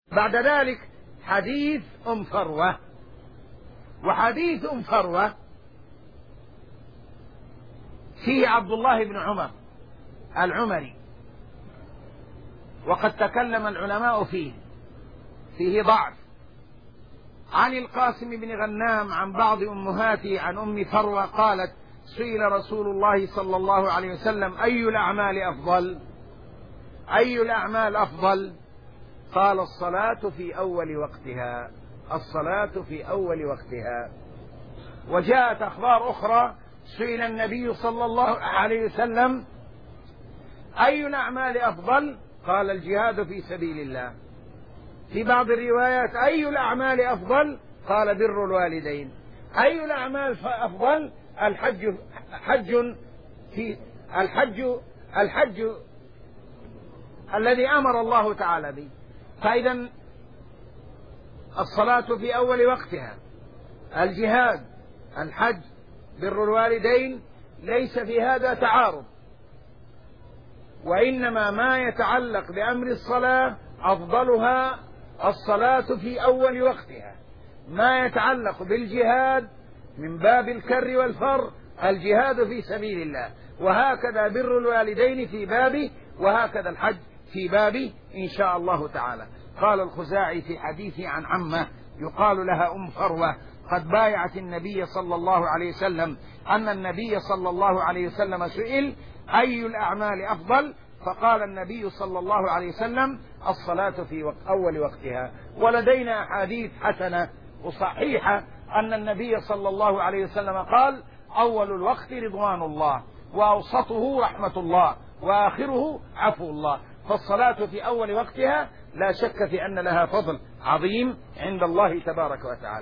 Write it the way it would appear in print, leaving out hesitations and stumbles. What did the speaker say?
بعد ذلك حديث فروة. وحديث فروة فيه عبد الله بن عمر العمري، وقد تكلم العلماء فيه ضعف. عن القاسم بن غنام عن بعض أمهاته عن أم فروة قالت: سئل رسول الله صلى الله عليه وسلم: أي الأعمال أفضل؟ أي الأعمال أفضل؟ قال: الصلاة في أول وقتها. الصلاة في أول وقتها. وجاءت أخبار أخرى: سئل النبي صلى الله عليه وسلم: أي الأعمال أفضل؟ قال: الجهاد في سبيل الله. في بعض الروايات: أي الأعمال أفضل؟ قال: بر الوالدين. أي الأعمال أفضل؟ الحج الذي أمر الله تعالى به. فإذا الصلاة في أول وقتها، الجهاد، الحج، بر الوالدين، ليس في هذا تعارض، وإنما ما يتعلق بأمر الصلاة أفضلها الصلاة في أول وقتها. ما يتعلق بالجهاد من باب الكر والفر الجهاد في سبيل الله، وهكذا بر الوالدين في بابه، وهكذا الحج في بابه إن شاء الله تعالى. قال الخزاعي في حديثه عن عمه يقال لها أم فروة: قد بايعت النبي صلى الله عليه وسلم أن النبي صلى الله عليه وسلم سئل: أي الأعمال أفضل؟ فقال النبي صلى الله عليه وسلم: الصلاة في أول وقتها. ولدينا أحاديث حسنة وصحيحة أن النبي صلى الله عليه وسلم قال: أول الوقت رضوان الله، وأوسطه رحمة الله، وآخره عفو الله. فالصلاة في أول وقتها لا شك في أن لها فضل عظيم عند الله تبارك وتعالى.